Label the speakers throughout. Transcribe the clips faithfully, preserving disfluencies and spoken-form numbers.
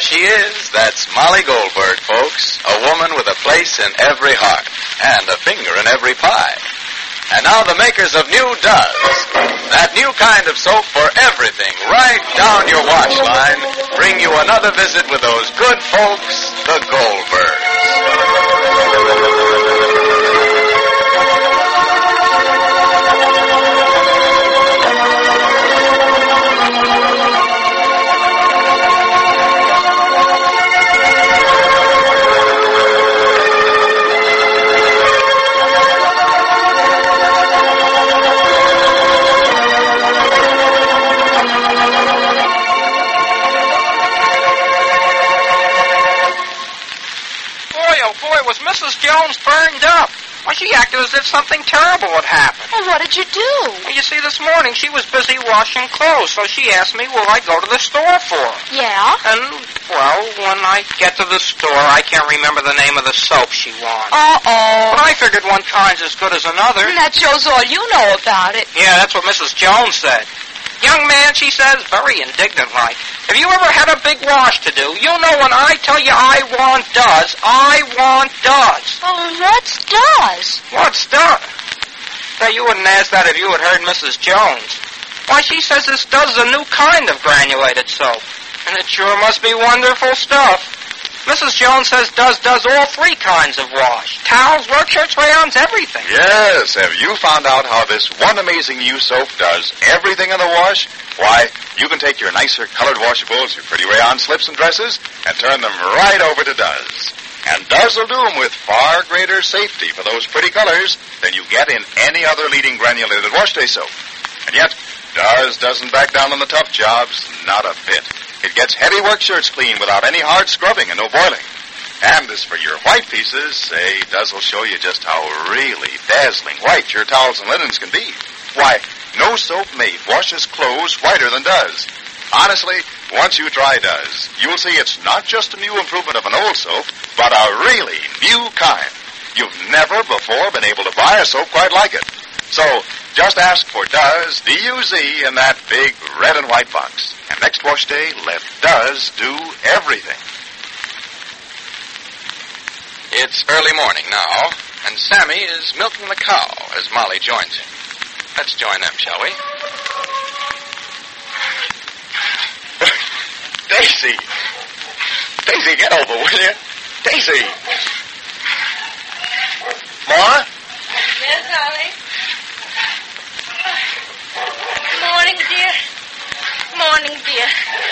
Speaker 1: she is. That's Molly Goldberg, folks. A woman with a place in every heart and a finger in every pie. And now the makers of New Does. That new kind of soap for everything, right down your wash line, bring you another visit with those good folks, the Goldbergs.
Speaker 2: Was Missus Jones burned up? Why, she acted as if something terrible had happened.
Speaker 3: Well, what did you do?
Speaker 2: Well, you see, this morning she was busy washing clothes, so she asked me will I go to the store for her.
Speaker 3: Yeah?
Speaker 2: And, well, when I get to the store, I can't remember the name of the soap she wanted.
Speaker 3: Uh-oh.
Speaker 2: But I figured one kind's as good as another.
Speaker 3: And that shows all you know about it.
Speaker 2: Yeah, that's what Missus Jones said. Young man, she says, very indignant-like, if you ever had a big wash to do, you know when I tell you I want does, I want does.
Speaker 3: Well, what's does?
Speaker 2: What's does? Now, you wouldn't ask that if you had heard Missus Jones. Why, she says this does is a new kind of granulated soap. And it sure must be wonderful stuff. Missus Jones says does does all three kinds of wash. Towels, work shirts, rayons, everything.
Speaker 4: Yes, have you found out how this one amazing new soap does everything in the wash? Why, you can take your nicer colored washables, your pretty rayon slips and dresses, and turn them right over to Does. And Does will do them with far greater safety for those pretty colors than you get in any other leading granulated wash day soap. And yet, Does doesn't back down on the tough jobs, not a bit. It gets heavy work shirts clean without any hard scrubbing and no boiling. And as for your white pieces, say, Does will show you just how really dazzling white your towels and linens can be. Why, no soap made washes clothes whiter than Does. Honestly, once you try Does, you'll see it's not just a new improvement of an old soap, but a really new kind. You've never before been able to buy a soap quite like it. So, just ask for Does, D U Z, in that big red and white box. And next wash day, let Does do everything.
Speaker 1: It's early morning now, and Sammy is milking the cow as Molly joins him. Let's join them, shall we?
Speaker 4: Daisy! Daisy, get over, will you? Daisy! Ma?
Speaker 5: Yes, darling. Morning, dear. Morning, dear.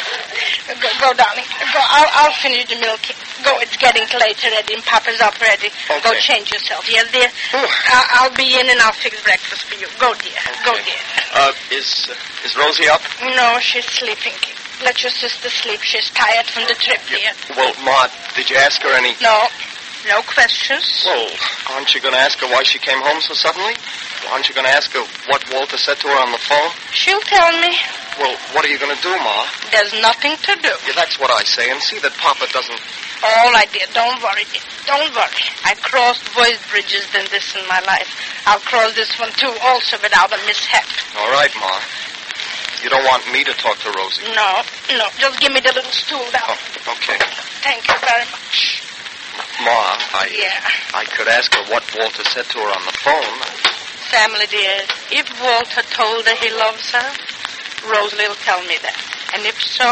Speaker 5: Go, go, darling. Go. I'll, I'll finish the milking. Go. It's getting late already, and Papa's up ready.
Speaker 4: Okay.
Speaker 5: Go change yourself. Yes, dear. I'll, I'll be in, and I'll fix breakfast for you. Go, dear.
Speaker 4: Okay.
Speaker 5: Go, dear.
Speaker 4: Uh, is, uh, is Rosie up?
Speaker 5: No, she's sleeping. Let your sister sleep. She's tired from the trip, dear.
Speaker 4: Well, Ma, did you ask her any...
Speaker 5: No. No questions.
Speaker 4: Well, aren't you going to ask her why she came home so suddenly? Aren't you going to ask her what Walter said to her on the phone?
Speaker 5: She'll tell me.
Speaker 4: Well, what are you going to do, Ma?
Speaker 5: There's nothing to do.
Speaker 4: Yeah, that's what I say, and see that Papa doesn't...
Speaker 5: All right, dear. Don't worry, dear. Don't worry. I crossed worse bridges than this in my life. I'll cross this one, too, also without a mishap.
Speaker 4: All right, Ma. You don't want me to talk to Rosie?
Speaker 5: No, no. Just give me the little stool down.
Speaker 4: Oh, okay.
Speaker 5: Thank you very much.
Speaker 4: Ma, I...
Speaker 5: Yeah.
Speaker 4: I could ask her what Walter said to her on the phone.
Speaker 5: Family, dear, if Walter told her he loves her, Rosalie will tell me that. And if so,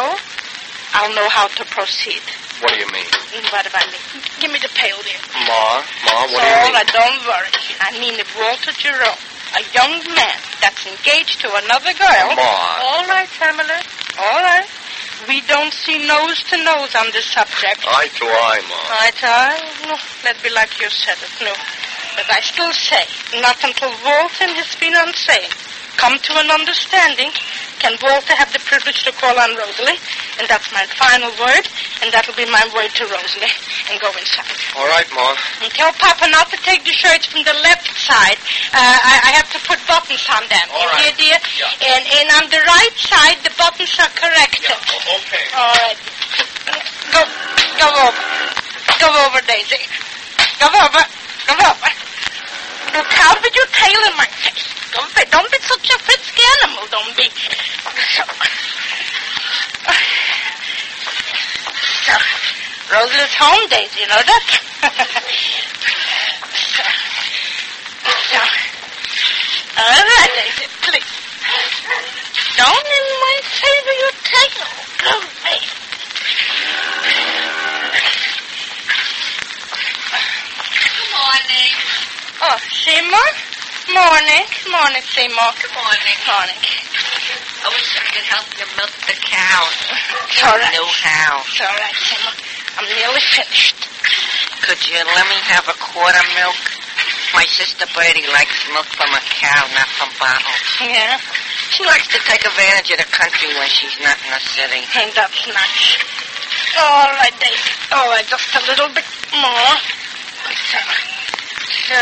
Speaker 5: I'll know how to proceed.
Speaker 4: What do you mean?
Speaker 5: What do I mean? Give me the pail, dear.
Speaker 4: Ma, Ma, what
Speaker 5: so,
Speaker 4: do you mean?
Speaker 5: Right, don't worry. I mean if Walter Jerome, a young man that's engaged to another girl...
Speaker 4: Ma.
Speaker 5: All right, family. All right. We don't see nose to nose on this subject.
Speaker 4: Eye to eye, Ma.
Speaker 5: Eye to eye? No, that'd be like you said it, no. But I still say, not until Walter and his fiancée come to an understanding can Walter have the privilege to call on Rosalie. And that's my final word, and that'll be my word to Rosalie. And go inside.
Speaker 4: All right, Ma.
Speaker 5: And tell Papa not to take the shirts from the left side. Uh, I, I have to put buttons on them.
Speaker 4: All
Speaker 5: you
Speaker 4: right.
Speaker 5: hear, dear?
Speaker 4: Yeah.
Speaker 5: And, and on the right side, the buttons are corrected.
Speaker 4: Yeah, okay.
Speaker 5: All right. Go, go over. Go over, Daisy. Go over. Go over. Look out with your tail in my face. Don't be, don't be such a frisky animal. Don't be. So, so Rosali's home, Daisy. You know that? so, so. All right, Daisy, please. Don't in my favor you take no. Go away.
Speaker 3: Good morning.
Speaker 5: Oh, Seymour? Morning. Morning, Seymour.
Speaker 3: Good morning.
Speaker 5: Morning.
Speaker 3: I wish I could help you milk the cow.
Speaker 5: It's all right.
Speaker 3: New cow.
Speaker 5: It's all right, Seymour. I'm nearly finished.
Speaker 2: Could you let me have a quart of milk? My sister Bertie likes milk from a cow, not from bottles.
Speaker 5: Yeah?
Speaker 2: She likes to take advantage of the country when she's not in the city.
Speaker 5: And that's nice. All right, Daisy. All right, just a little bit more. So, so,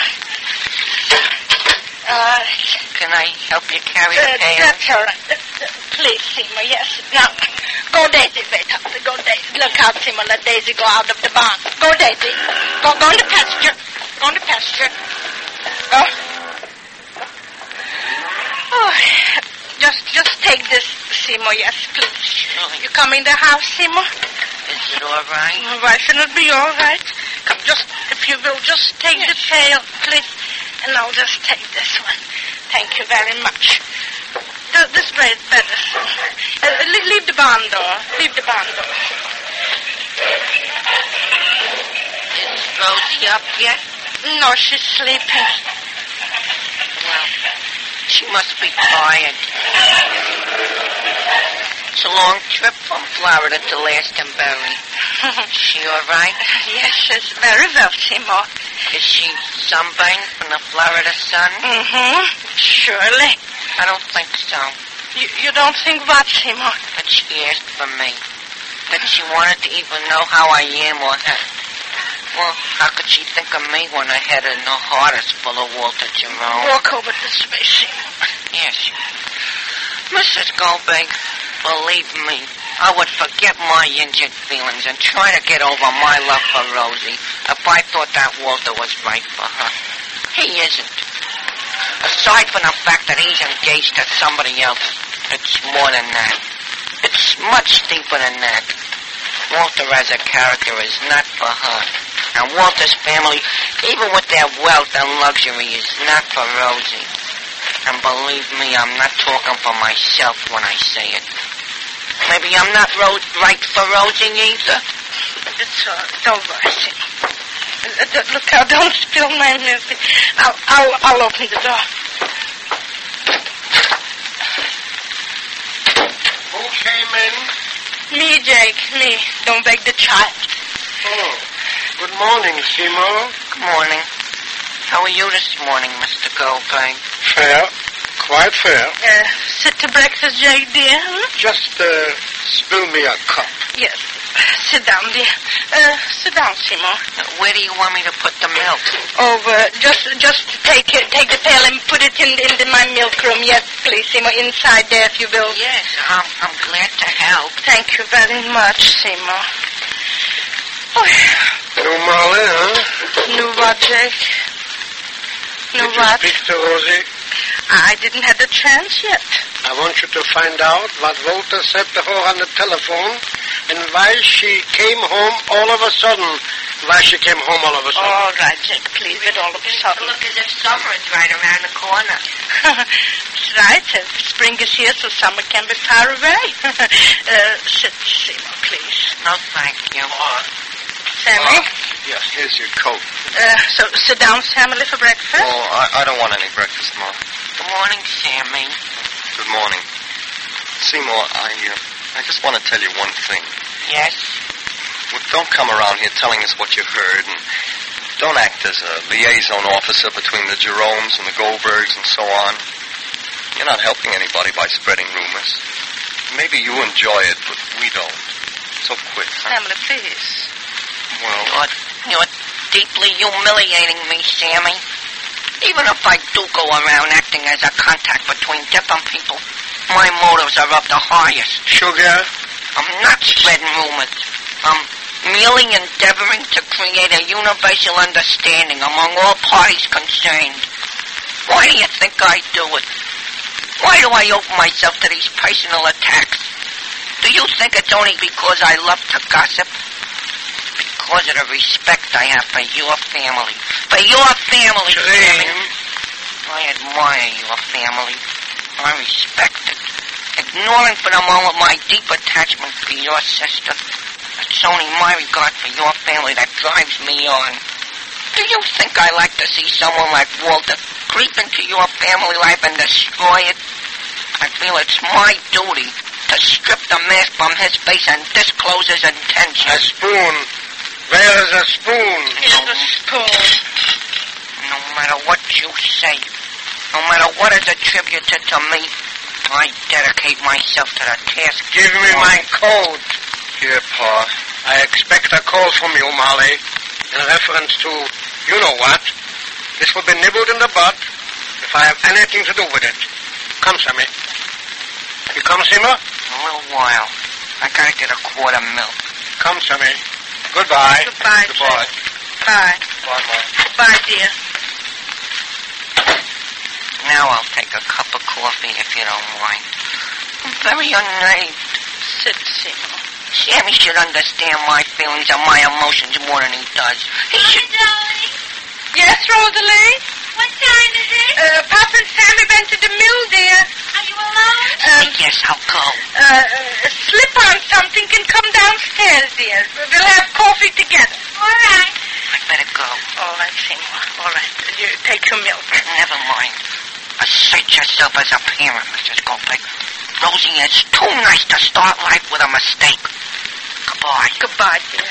Speaker 5: all right.
Speaker 2: Can I help you carry
Speaker 5: Uh,
Speaker 2: the pail?
Speaker 5: that's all right. Uh, uh, please, Seymour, yes. Now, go, Daisy, wait up. Go, Daisy. Look out, Seymour. Let Daisy go out of the barn. Go, Daisy. Go, go in the pasture. Go in the pasture. Go. Oh, just, just take this, Seymour, yes, please.
Speaker 2: Sure.
Speaker 5: You come in the house, Seymour?
Speaker 2: Is it all right?
Speaker 5: Why shouldn't it be all right? Come, just, if you will, just take the pail, please. And I'll just take this one. Thank you very much. Th- This way is better. Uh, leave, leave the barn door. Leave the barn door.
Speaker 2: Is Rosie up yet?
Speaker 5: No, she's sleeping.
Speaker 2: Well, she must be tired. It's a long trip from Florida to Glastonbury. Is she all right?
Speaker 5: Yes, she's very well, Seymour.
Speaker 2: Is she sunburned from the Florida sun?
Speaker 5: Mm-hmm. Surely.
Speaker 2: I don't think so.
Speaker 5: You, you don't think what, Seymour?
Speaker 2: But she asked for me. That she wanted to even know how I am or her. Well, how could she think of me when her head and her heart is full of Walter Jerome?
Speaker 5: Walk over this way, Seymour.
Speaker 2: Yes. Missus Goldberg, believe me, I would forget my injured feelings and try to get over my love for Rosie if I thought that Walter was right for her. He isn't. Aside from the fact that he's engaged to somebody else, it's more than that. It's much deeper than that. Walter as a character is not for her. And Walter's family, even with their wealth and luxury, is not for Rosie. And believe me, I'm not talking for myself when I say it. Maybe I'm not ro- right for Rosie either.
Speaker 5: It's all right. Don't worry, Seymour. Uh, uh, look out, don't spill my milk. I'll, I'll, I'll open the door.
Speaker 6: Who came in?
Speaker 5: Me, Jake, me. Don't wake the child.
Speaker 6: Oh, good morning, Seymour.
Speaker 2: Good morning. How are you this morning, Mister Goldberg?
Speaker 6: Fair. Quite fair.
Speaker 5: Uh, sit to breakfast, Jake, dear. Hmm?
Speaker 6: Just, uh, spill me a cup.
Speaker 5: Yes. Sit down, dear. Uh, sit down, Seymour.
Speaker 2: Where do you want me to put the milk?
Speaker 5: Over. Just, just take it, take the pail and put it in, in the, my milk room. Yes, please, Seymour. Inside there, if you will.
Speaker 2: Yes, I'm, I'm glad to help.
Speaker 5: Thank you very much, Seymour. Oh,
Speaker 6: New Molly, huh?
Speaker 5: knew what, Jake? Knew
Speaker 6: Did you
Speaker 5: what?
Speaker 6: speak to Rosie?
Speaker 5: I didn't have the chance yet.
Speaker 6: I want you to find out what Walter said to her on the telephone and why she came home all of a sudden. Why she came home all of a sudden.
Speaker 5: All right, Jake, please, it all of a sudden.
Speaker 2: Look as if summer is right around the corner.
Speaker 5: That's right. Uh, spring is here, so summer can be far away. uh, sit, Seymour, please.
Speaker 2: No, thank you.
Speaker 5: Sammy?
Speaker 4: Yes, here's your coat.
Speaker 5: Uh, so sit down, Sammy, for breakfast.
Speaker 4: Oh, I, I don't want any breakfast, Ma.
Speaker 2: Good morning, Sammy.
Speaker 4: Good morning. Seymour, I, uh, I just want to tell you one thing.
Speaker 2: Yes?
Speaker 4: Well, don't come around here telling us what you heard, and don't act as a liaison officer between the Jeromes and the Goldbergs and so on. You're not helping anybody by spreading rumors. Maybe you enjoy it, but we don't. So quit, huh?
Speaker 5: Sammy, please.
Speaker 4: Well,
Speaker 2: You're, you're deeply humiliating me, Sammy. Even if I do go around acting as a contact between different people, my motives are of the highest.
Speaker 6: Sugar?
Speaker 2: I'm not spreading rumors. I'm merely endeavoring to create a universal understanding among all parties concerned. Why do you think I do it? Why do I open myself to these personal attacks? Do you think it's only because I love to gossip? because of the respect I have for your family. For your family, Sammy. I admire your family. I respect it. Ignoring for the moment my deep attachment for your sister. It's only my regard for your family that drives me on. Do you think I like to see someone like Walter creep into your family life and destroy it? I feel it's my duty to strip the mask from his face and disclose his intentions.
Speaker 6: A spoon. Where is a spoon?
Speaker 5: Here's the spoon.
Speaker 2: No matter what you say, no matter what is attributed to me, I dedicate myself to the task.
Speaker 6: Give me my coat.
Speaker 4: Here, Pa.
Speaker 6: I expect a call from you, Molly, in reference to you know what. This will be nibbled in the bud if I have anything to do with it. Come, Sammy. You come, Simmer?
Speaker 2: A little while. I gotta get a quart of milk.
Speaker 6: Come, Sammy. Goodbye.
Speaker 5: Goodbye.
Speaker 6: Goodbye.
Speaker 5: Bye.
Speaker 6: Bye, Ma.
Speaker 5: Goodbye, dear.
Speaker 2: Now I'll take a cup of coffee if you don't mind. I'm very unnerved.
Speaker 5: Sit, Seymour.
Speaker 2: Sammy should understand my feelings and my emotions more than he does. He should...
Speaker 3: darling,
Speaker 5: Yes, Rosalie?
Speaker 3: what time is it?
Speaker 5: Uh, Papa and Sammy went to the mill, dear.
Speaker 3: Are you alone?
Speaker 5: Um,
Speaker 2: Yes, I'll go.
Speaker 5: uh, uh, slip on something and come downstairs, dear. We'll have coffee together.
Speaker 3: All right.
Speaker 2: I better go.
Speaker 5: All right, Seymour. All right. You take your milk.
Speaker 2: Never mind. Assert yourself as a parent, Missus Goldberg. Rosie, it's too nice to start life with a mistake. Goodbye.
Speaker 5: Goodbye, dear.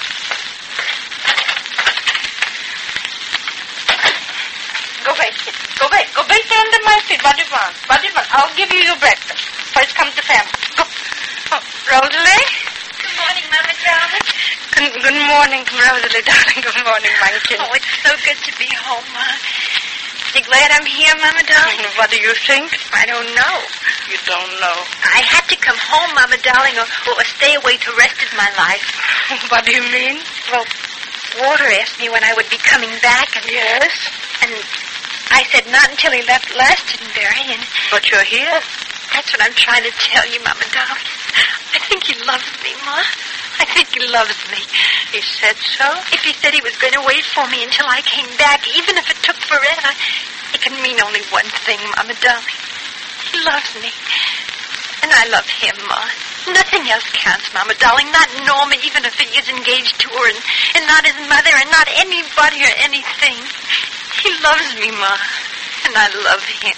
Speaker 5: Go back, kid. Go back. Go back there under my feet. What do you want? What do you want? I'll give you your breakfast. First come to family. Go. Oh, Rosalie?
Speaker 3: Good morning, Mama, darling.
Speaker 5: Good, good morning, Rosalie, darling. Good morning, my kid.
Speaker 3: Oh, it's so good to be home, Ma. You glad I'm here, Mama, darling?
Speaker 5: What do you think?
Speaker 3: I don't know.
Speaker 5: You don't know.
Speaker 3: I had to come home, Mama, darling, or, or stay away the rest of my life.
Speaker 5: What do you mean?
Speaker 3: Well, Walter asked me when I would be coming back, and
Speaker 5: Yes?
Speaker 3: and I said not until he left Glastonbury, and
Speaker 5: But you're here.
Speaker 3: that's what I'm trying to tell you, Mama, darling. I think he loves me, Ma. I think he loves me.
Speaker 5: He said so?
Speaker 3: If he said he was going to wait for me until I came back, even if it took forever, it can mean only one thing, Mama, darling. He loves me. And I love him, Ma. Nothing else counts, Mama, darling. Not Norma, even if he is engaged to her, and, and not his mother, and not anybody or anything. He loves me, Ma. And I love him.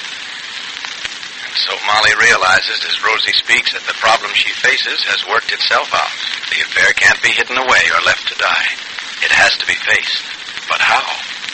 Speaker 1: So Molly realizes as Rosie speaks that the problem she faces has worked itself out. The affair can't be hidden away or left to die. It has to be faced. But how?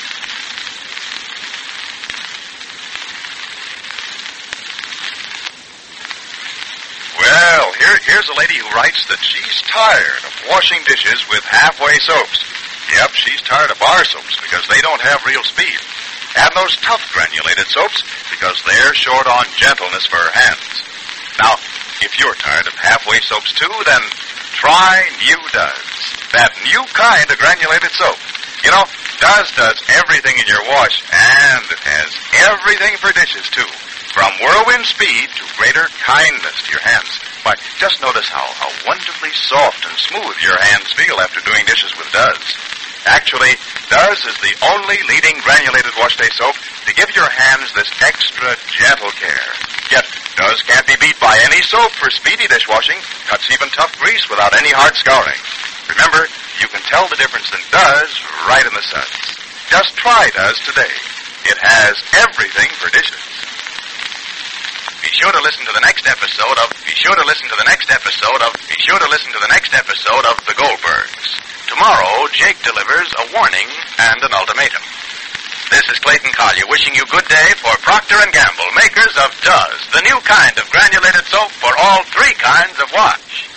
Speaker 4: Well, here, here's a lady who writes that she's tired of washing dishes with halfway soaps. Yep, she's tired of bar soaps because they don't have real speed. And those tough granulated soaps because they're short on gentleness for her hands. Now, if you're tired of halfway soaps too, then try New Does. That new kind of granulated soap. You know, Does does everything in your wash, and it has everything for dishes too. From whirlwind speed to greater kindness to your hands. But just notice how, how wonderfully soft and smooth your hands feel after doing dishes with Does. Actually, Does is the only leading granulated wash day soap to give your hands this extra gentle care. Yet, Does can't be beat by any soap for speedy dishwashing, cuts even tough grease without any hard scouring. Remember, you can tell the difference in Does right in the suds. Just try Does today. It has everything for dishes. Be sure to listen to the next episode of Be sure to listen to the next episode of Be sure to listen to the next episode of The Goldbergs. Tomorrow, Jake delivers a warning and an ultimatum. This is Clayton Collier wishing you good day for Procter and Gamble, makers of Does, the new kind of granulated soap for all three kinds of wash.